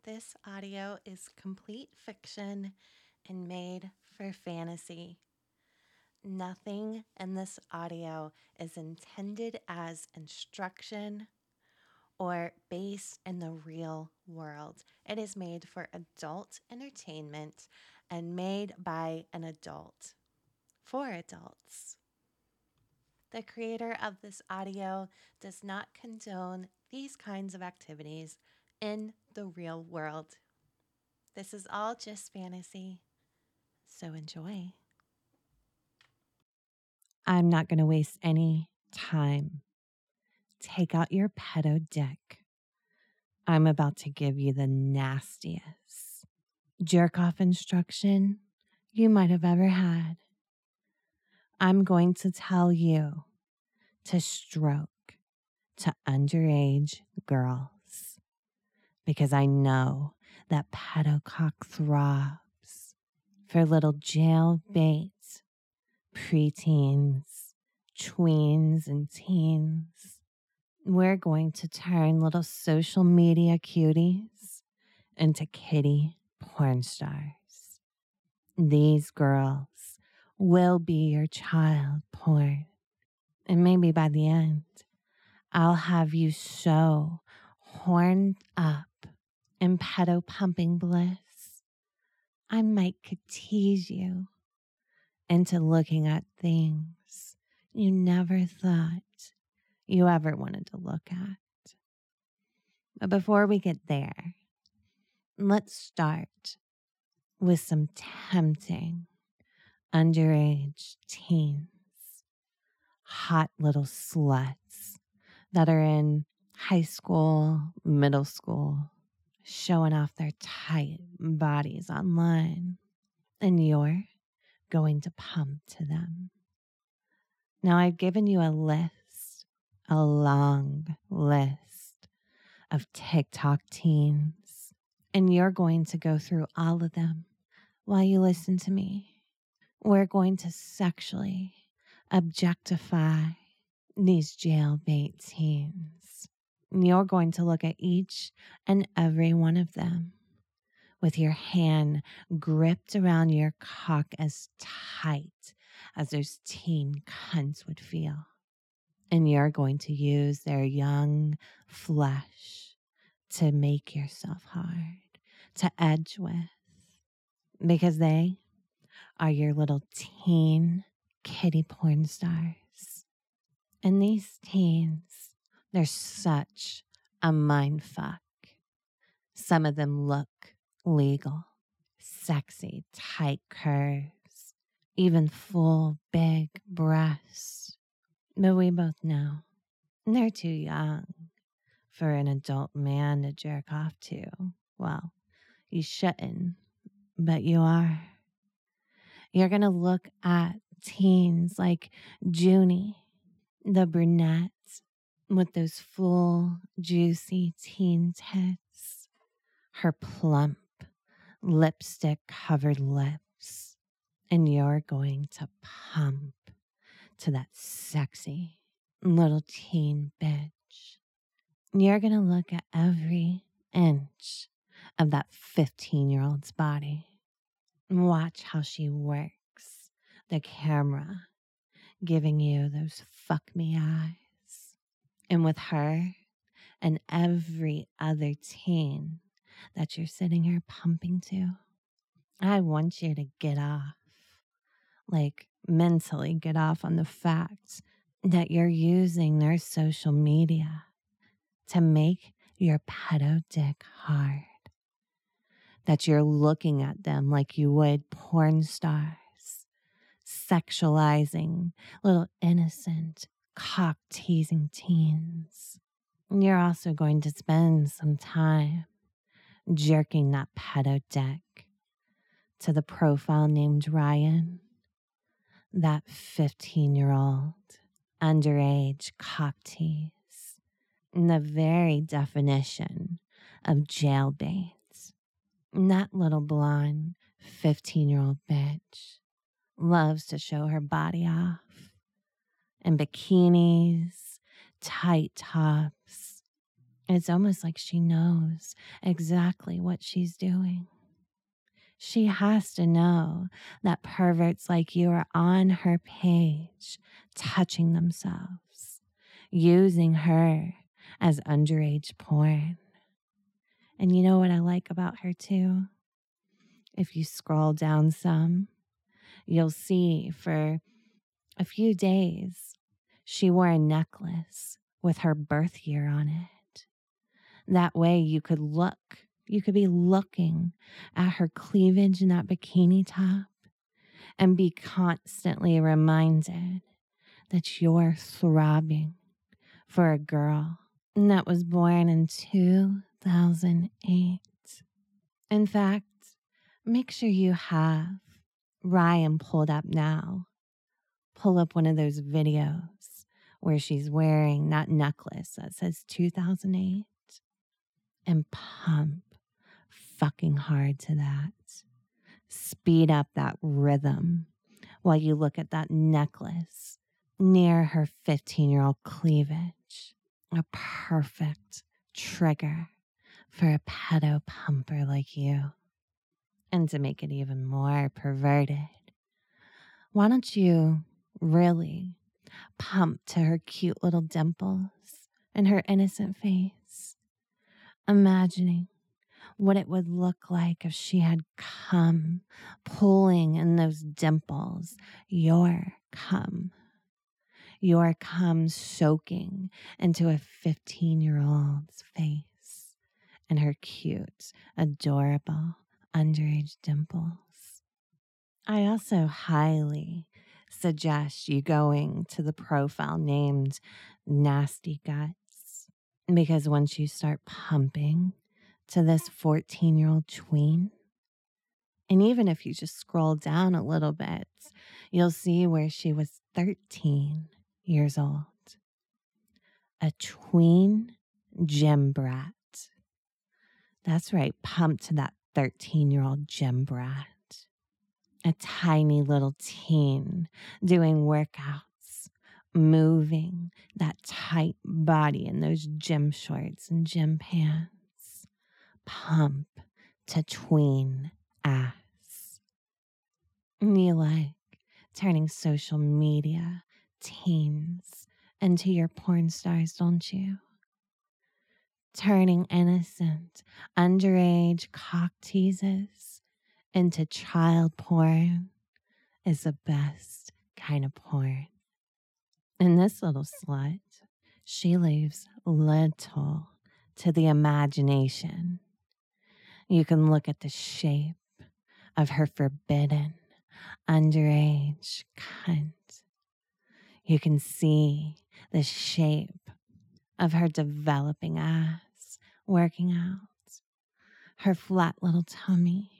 This audio is complete fiction and made for fantasy. Nothing in this audio is intended as instruction or based in the real world. It is made for adult entertainment and made by an adult for adults. The creator of this audio does not condone these kinds of activities in the real world. This is all just fantasy, so enjoy. I'm not going to waste any time. Take out your pedo dick. I'm about to give you the nastiest jerk off instruction you might have ever had. I'm going to tell you to stroke to underage girls because I know that pedocock throbs for little jailbait preteens, tweens, and teens. We're going to turn little social media cuties into kitty porn stars. These girls will be your child porn. And maybe by the end, I'll have you so horned up in pedo pumping bliss, I might could tease you into looking at things you never thought you ever wanted to look at. But before we get there, let's start with some tempting underage teens, hot little sluts that are in high school, middle school, showing off their tight bodies online, and you're going to pump to them. Now, I've given you a list, a long list of TikTok teens, and you're going to go through all of them while you listen to me. We're going to sexually objectify these jailbait teens. You're going to look at each and every one of them with your hand gripped around your cock as tight as those teen cunts would feel. And you're going to use their young flesh to make yourself hard, to edge with, because they are your little teen kitty porn stars. And these teens, they're such a mind fuck. Some of them look legal, sexy, tight curves, even full big breasts. But we both know they're too young for an adult man to jerk off to. Well, you shouldn't, but you are. You're going to look at teens like Junie, the brunette with those full, juicy teen tits, her plump, lipstick-covered lips, and you're going to pump to that sexy little teen bitch. You're going to look at every inch of that 15-year-old's body and watch how she works the camera, giving you those fuck me eyes. And with her and every other teen that you're sitting here pumping to, I want you to get off, like mentally get off on the fact that you're using their social media to make your pedo dick hard, that you're looking at them like you would porn stars, sexualizing little innocent, cock-teasing teens. You're also going to spend some time jerking that pedo dick to the profile named Ryan, that 15-year-old underage cock tease, the very definition of jailbait. That little blonde 15-year-old bitch loves to show her body off in bikinis, tight tops, It's almost like she knows exactly what she's doing. She has to know that perverts like you are on her page, touching themselves, using her as underage porn. And you know what I like about her too? If you scroll down some, you'll see for a few days she wore a necklace with her birth year on it. That way you could be looking at her cleavage in that bikini top and be constantly reminded that you're throbbing for a girl that was born in 2008. In fact, make sure you have Ryan pulled up now. Pull up one of those videos where she's wearing that necklace that says 2008 and pump fucking hard to that. Speed up that rhythm while you look at that necklace near her 15-year-old cleavage. A perfect trigger for a pedo pumper like you. And to make it even more perverted, why don't you really pump to her cute little dimples and her innocent face, imagining what it would look like if she had cum pulling in those dimples, your cum soaking into a 15-year-old's face and her cute, adorable underage dimples. I also highly suggest you going to the profile named Nasty Guts, because once you start pumping to this 14-year-old tween, and even if you just scroll down a little bit, you'll see where she was 13 years old. A tween gym brat. That's right, pump to that 13-year-old gym brat. A tiny little teen doing workouts, moving that tight body in those gym shorts and gym pants. Pump to tween ass. And you like turning social media teens into your porn stars, don't you? Turning innocent, underage cock teases into child porn is the best kind of porn. And this little slut, she leaves little to the imagination. You can look at the shape of her forbidden underage cunt. You can see the shape of her developing ass working out, her flat little tummy.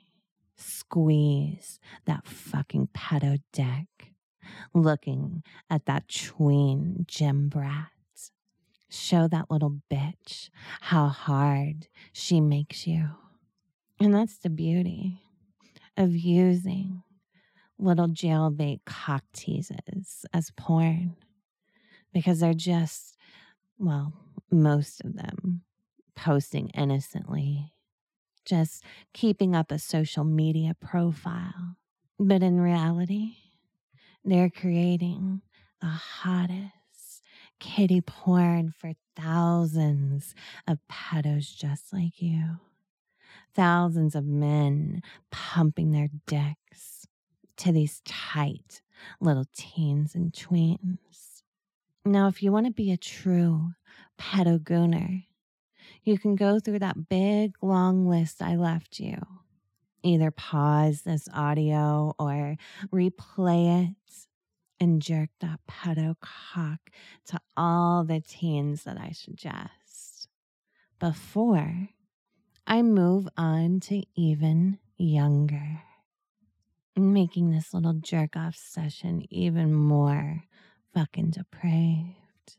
Squeeze that fucking pedo dick, looking at that tween gym brat. Show that little bitch how hard she makes you. And that's the beauty of using little jailbait cock teases as porn, because they're just, well, most of them posting innocently, just keeping up a social media profile. But in reality, they're creating the hottest kitty porn for thousands of pedos just like you. Thousands of men pumping their dicks to these tight little teens and tweens. Now, if you want to be a true pedo gooner, you can go through that big, long list I left you. Either pause this audio or replay it and jerk that pedo cock to all the teens that I suggest before I move on to even younger, making this little jerk off session even more fucking depraved.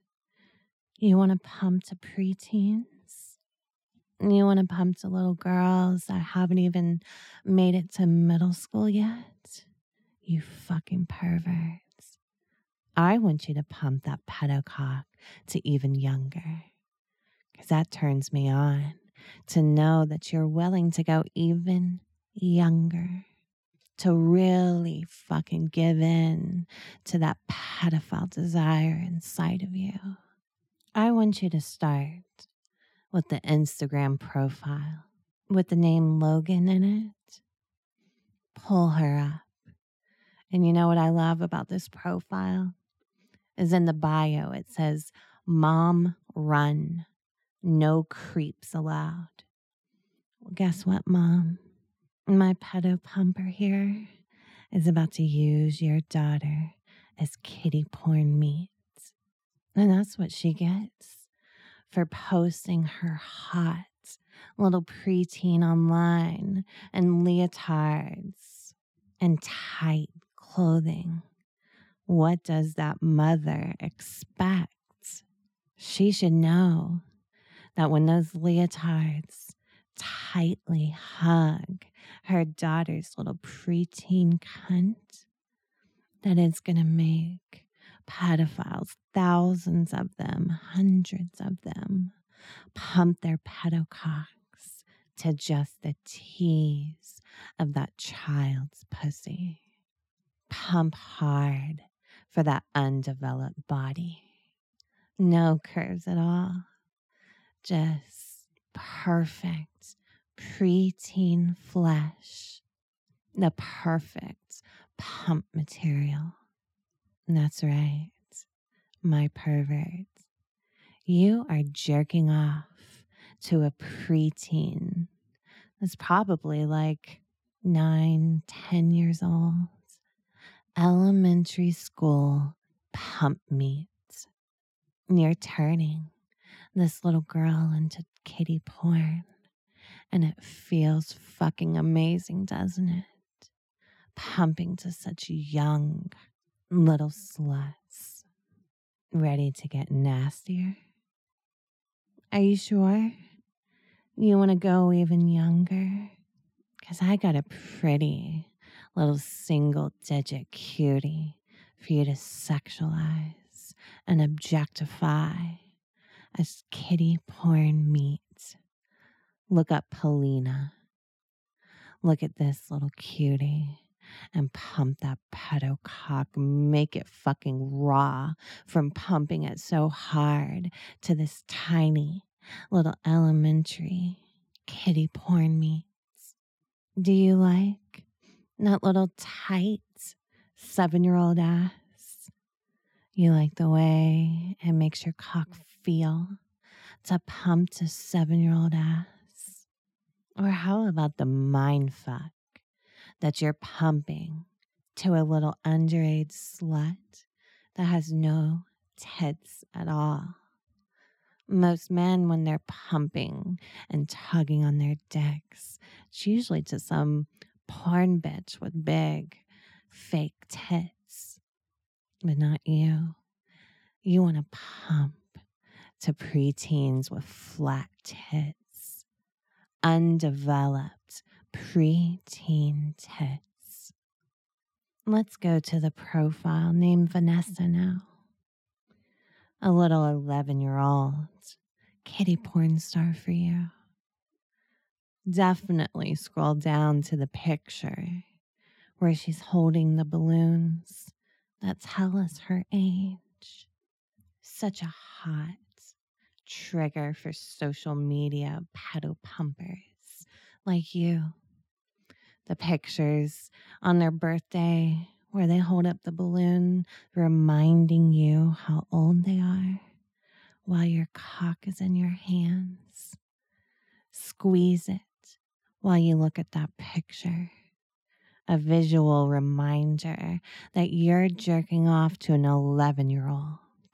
You want to pump to preteens? You want to pump to little girls that haven't even made it to middle school yet? You fucking perverts. I want you to pump that pedo cock to even younger. because that turns me on to know that you're willing to go even younger, to really fucking give in to that pedophile desire inside of you. I want you to start with the Instagram profile with the name Logan in it. Pull her up. And you know what I love about this profile? Is in the bio, it says, Mom run, no creeps allowed. Well, guess what, Mom? My pedo pumper here is about to use your daughter as kitty porn meat. And that's what she gets for posting her hot little preteen online and leotards and tight clothing. What does that mother expect? She should know that when those leotards tightly hug her daughter's little preteen cunt, that it's going to make pedophiles, thousands of them, hundreds of them, pump their pedococks to just the tease of that child's pussy. Pump hard for that undeveloped body. No curves at all. Just perfect preteen flesh. The perfect pump material. And that's right, my pervert. You are jerking off to a preteen that's probably like 9, 10 years old. Elementary school pump meat. You're turning this little girl into kitty porn. And it feels fucking amazing, doesn't it? Pumping to such young little sluts. Ready to get nastier? Are you sure? You want to go even younger? Because I got a pretty little single-digit cutie for you to sexualize and objectify as kitty porn meat. Look up Polina. Look at this little cutie and pump that pedo cock. Make it fucking raw from pumping it so hard to this tiny little elementary kitty porn meat. Do you like that little tight 7-year-old ass? You like the way it makes your cock feel to pump to 7-year-old ass? Or how about the mind fuck that you're pumping to a little underage slut that has no tits at all? Most men, when they're pumping and tugging on their dicks, it's usually to some porn bitch with big fake tits. But not you. You want to pump to preteens with flat tits. Undeveloped preteen tits. Let's go to the profile named Vanessa now. A little 11-year-old kitty porn star for you. Definitely scroll down to the picture where she's holding the balloons that tell us her age. Such a hot trigger for social media pedo pumpers like you. The pictures on their birthday where they hold up the balloon reminding you how old they are while your cock is in your hands. Squeeze it while you look at that picture. A visual reminder that you're jerking off to an 11-year-old.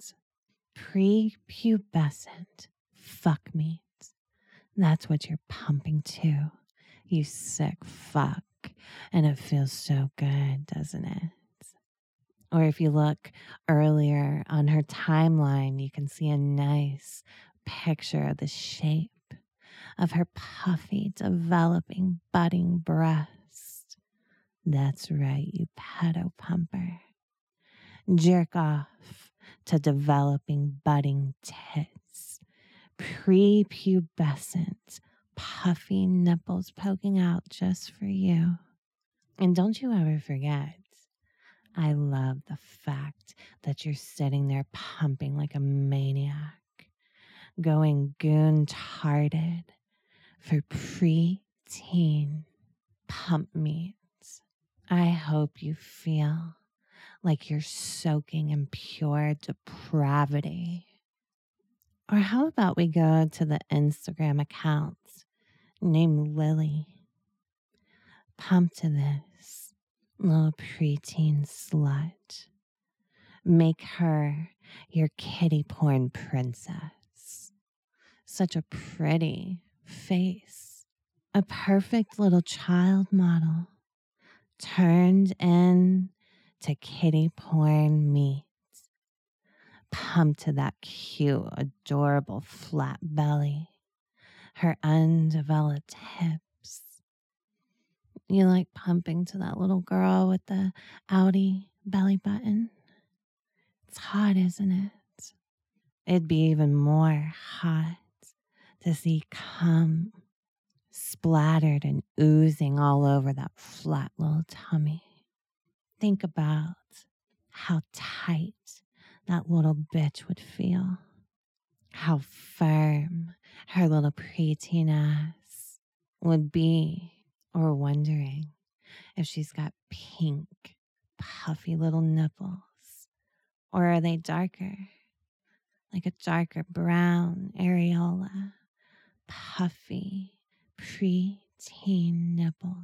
Prepubescent fuck meat. That's what you're pumping to, you sick fuck. And it feels so good, doesn't it? Or if you look earlier on her timeline, you can see a nice picture of the shape of her puffy, developing, budding breast. That's right, you pedo pumper. Jerk off to developing, budding tits. prepubescent, puffy nipples poking out just for you. And don't you ever forget, I love the fact that you're sitting there pumping like a maniac, going goon-tarded for preteen pump meets. I hope you feel like you're soaking in pure depravity. Or how about we go to the Instagram account named Lily? Pump to this little preteen slut. Make her your kitty porn princess. Such a pretty face. A perfect little child model turned in to kitty porn meat. Pump to that cute, adorable flat belly. Her undeveloped hips. You like pumping to that little girl with the outie belly button? It's hot, isn't it? It'd be even more hot to see cum splattered and oozing all over that flat little tummy. Think about how tight that little bitch would feel. How firm her little preteen ass would be, or wondering if she's got pink, puffy little nipples, or are they darker, like a darker brown areola, puffy, preteen nipples.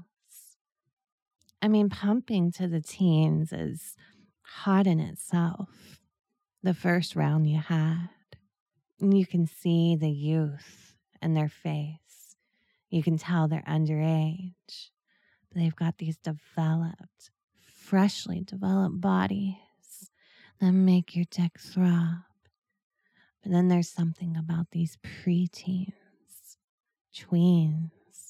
I mean, pumping to the teens is hot in itself. The first round you had, you can see the youth in their face. You can tell they're underage. But they've got these developed, freshly developed bodies that make your dick throb. But then there's something about these preteens, tweens,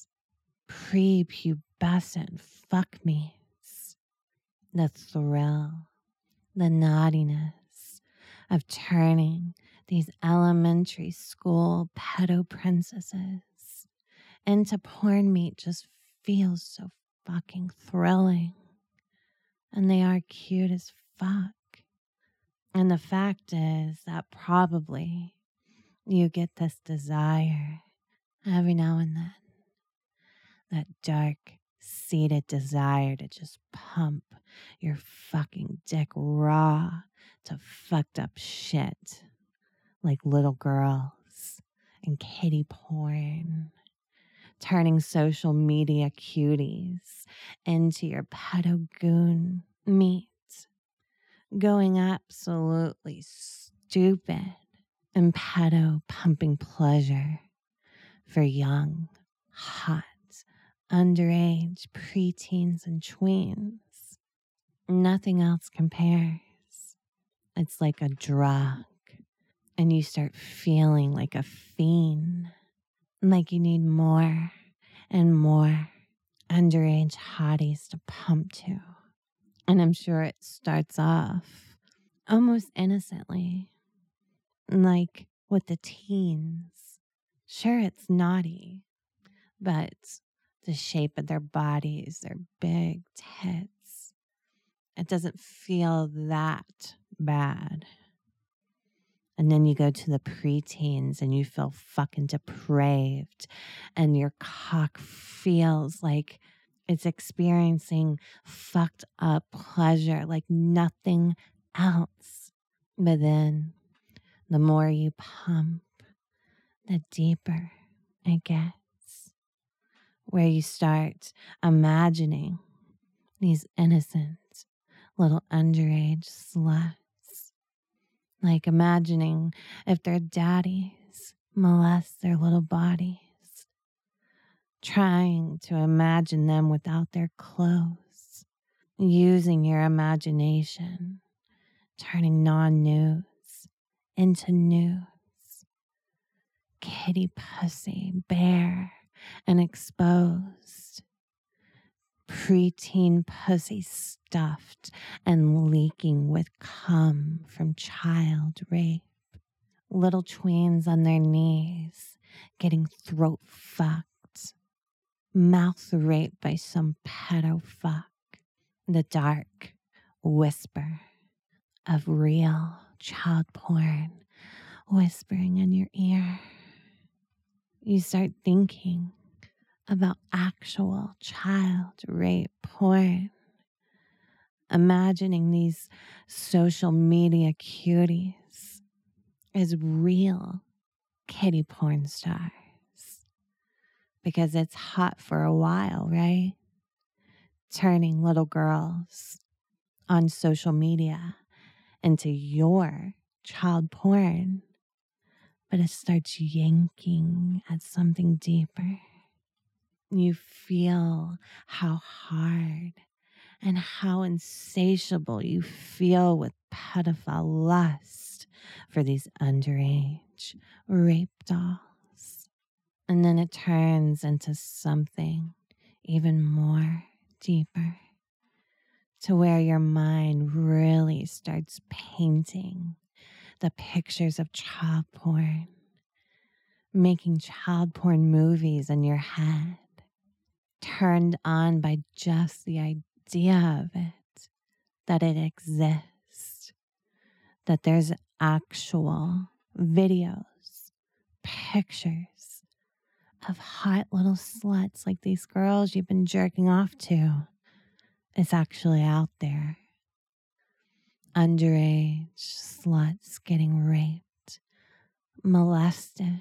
prepubescent fuck-me's. The thrill, the naughtiness of turning these elementary school pedo princesses into porn meat just feels so fucking thrilling. And they are cute as fuck. And the fact is that probably you get this desire every now and then. That dark, seated desire to just pump your fucking dick raw to fucked up shit like little girls and kitty porn, turning social media cuties into your pedo goon meat, going absolutely stupid and pedo pumping pleasure for young, hot, underage preteens and tweens. Nothing else compares. It's like a drug, and you start feeling like a fiend, like you need more and more underage hotties to pump to. And I'm sure it starts off almost innocently, like with the teens. Sure, it's naughty, but the shape of their bodies, their big tits, it doesn't feel that bad. And then you go to the preteens and you feel fucking depraved, and your cock feels like it's experiencing fucked up pleasure like nothing else. But then the more you pump, the deeper it gets, where you start imagining these innocent little underage sluts. Like imagining if their daddies molest their little bodies. Trying to imagine them without their clothes. Using your imagination. Turning non-nudes into nudes. Kitty pussy, bare and exposed. Preteen pussy stuffed and leaking with cum from child rape. little tweens on their knees getting throat fucked, mouth raped by some pedo fuck. The dark whisper of real child porn whispering in your ear. You start thinking about actual child rape porn, imagining these social media cuties as real kitty porn stars. Because it's hot for a while, right? Turning little girls on social media into your child porn. But it starts yanking at something deeper. You feel how hard and how insatiable you feel with pedophile lust for these underage rape dolls. And then it turns into something even more deeper, to where your mind really starts painting the pictures of child porn, making child porn movies in your head, turned on by just the idea of it, that it exists, that there's actual videos, pictures of hot little sluts like these girls you've been jerking off to. It's actually out there. Underage sluts getting raped, molested,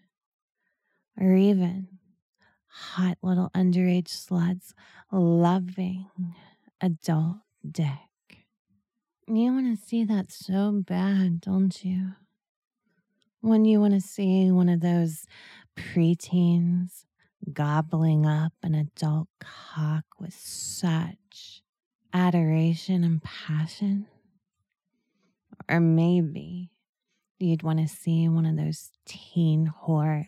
or even hot little underage sluts loving adult dick. You want to see that so bad, don't you? When you want to see one of those preteens gobbling up an adult cock with such adoration and passion. Or maybe you'd want to see one of those teen whores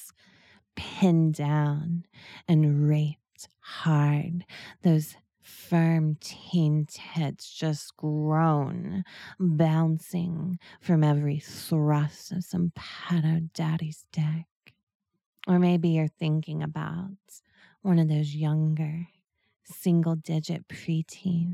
pinned down and raped hard, those firm teen tits just grown, bouncing from every thrust of some pedo daddy's dick. Or maybe you're thinking about one of those younger, single-digit preteens,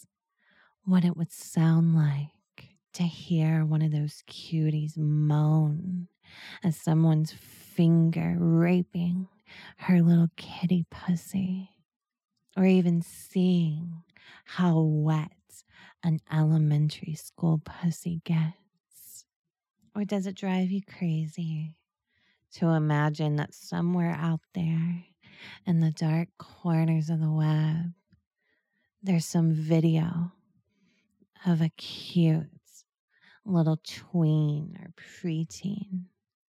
what it would sound like to hear one of those cuties moan as someone's finger raping her little kitty pussy. Or even seeing how wet an elementary school pussy gets. Or does it drive you crazy to imagine that somewhere out there in the dark corners of the web, there's some video of a cute little tween or preteen,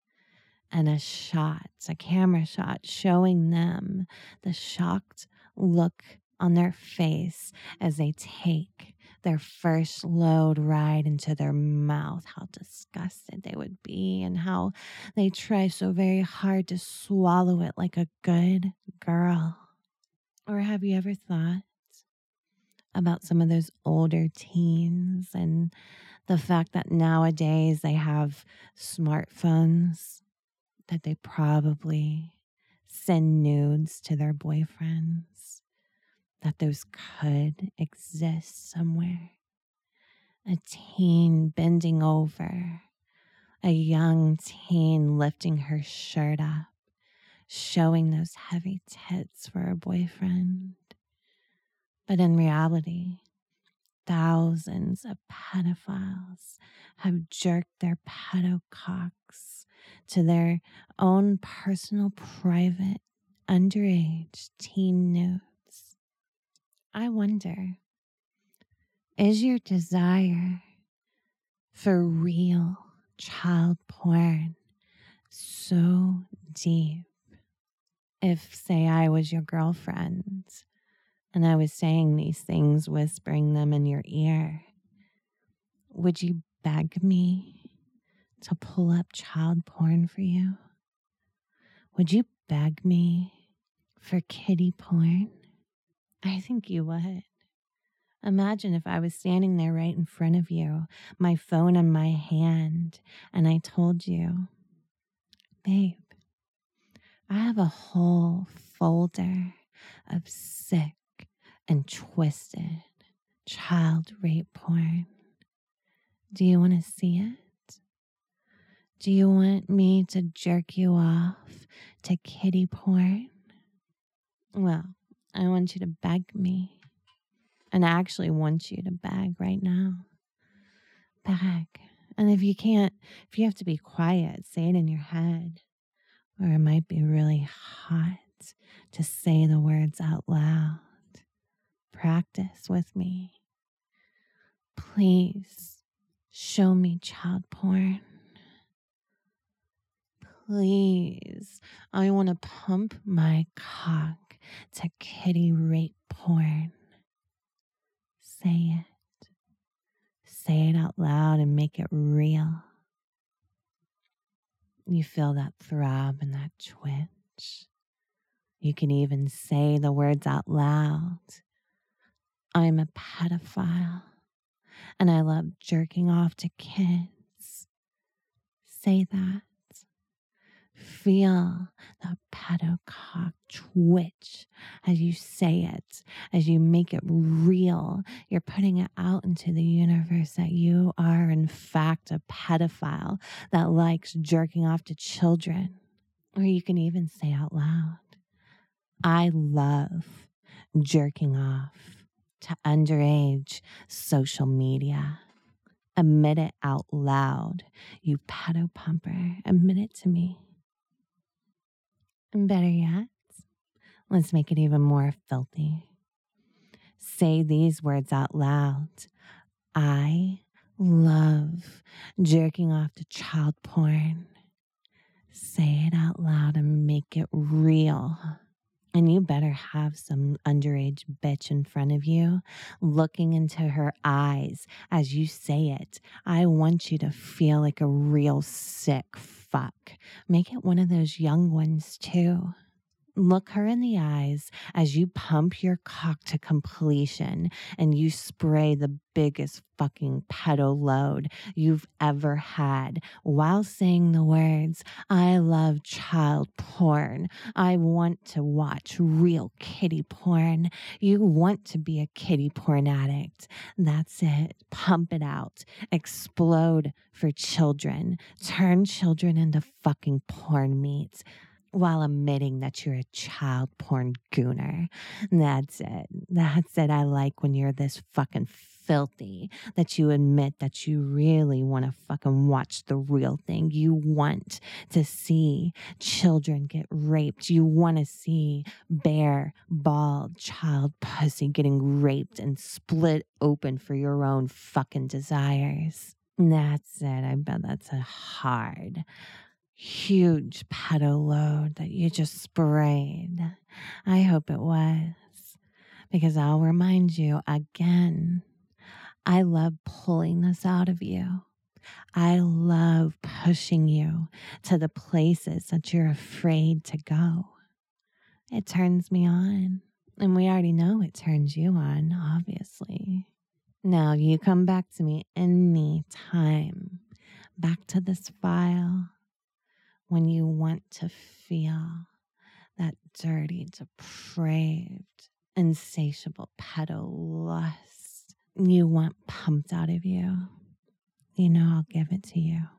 and a camera shot showing them the shocked look on their face as they take their first load right into their mouth, how disgusted they would be and how they try so very hard to swallow it like a good girl. Or have you ever thought about some of those older teens and the fact that nowadays they have smartphones, that they probably send nudes to their boyfriends, that those could exist somewhere? A teen bending over, a young teen lifting her shirt up, showing those heavy tits for her boyfriend. But in reality, thousands of pedophiles have jerked their pedo cocks to their own personal, private, underage teen nudes. I wonder, is your desire for real child porn so deep? If, say, I was your girlfriend and I was saying these things, whispering them in your ear, would you beg me to pull up child porn for you? Would you beg me for kitty porn? I think you would. Imagine if I was standing there right in front of you, my phone in my hand, and I told you, babe, I have a whole folder of sick and twisted child rape porn. Do you want to see it? Do you want me to jerk you off to kitty porn? Well, I want you to beg me. And I actually want you to beg right now. Beg. And if you can't, if you have to be quiet, say it in your head. Or it might be really hot to say the words out loud. Practice with me. Please show me child porn. Please, I want to pump my cock to kitty rape porn. Say it. Say it out loud and make it real. You feel that throb and that twitch. You can even say the words out loud. I'm a pedophile and I love jerking off to kids. Say that. Feel the pedocock twitch as you say it, as you make it real. You're putting it out into the universe that you are, in fact, a pedophile that likes jerking off to children. Or you can even say out loud, I love jerking off to underage social media. Admit it out loud, you pedo pumper. Admit it to me. And better yet, let's make it even more filthy. Say these words out loud. I love jerking off to child porn. Say it out loud and make it real. And you better have some underage bitch in front of you looking into her eyes as you say it. I want you to feel like a real sick fuck. Make it one of those young ones too. Look her in the eyes as you pump your cock to completion and you spray the biggest fucking pedo load you've ever had while saying the words, I love child porn. I want to watch real kitty porn. You want to be a kitty porn addict. That's it. Pump it out. Explode for children. Turn children into fucking porn meat, while admitting that you're a child porn gooner. That's it. That's it. I like when you're this fucking filthy, that you admit that you really want to fucking watch the real thing. You want to see children get raped. You want to see bare, bald child pussy getting raped and split open for your own fucking desires. That's it. I bet that's a hard, huge pedo load that you just sprayed. I hope it was, because I'll remind you again, I love pulling this out of you. I love pushing you to the places that you're afraid to go. It turns me on, and we already know it turns you on, obviously. Now you come back to me anytime, back to this file, when you want to feel that dirty, depraved, insatiable pedo lust you want pumped out of you, you know I'll give it to you.